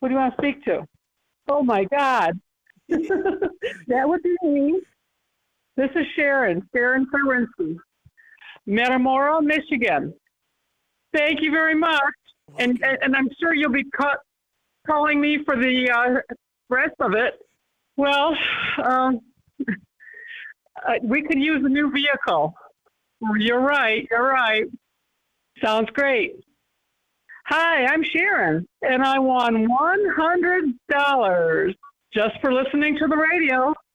Who do you want to speak to? Oh, my God. That would be me. This is Sharon Ferinsky, Metamora, Michigan. Thank you very much. And I'm sure you'll be calling me for the rest of it. Well, we could use a new vehicle. You're right. Sounds great. Hi, I'm Sharon, and I won $100 just for listening to the radio.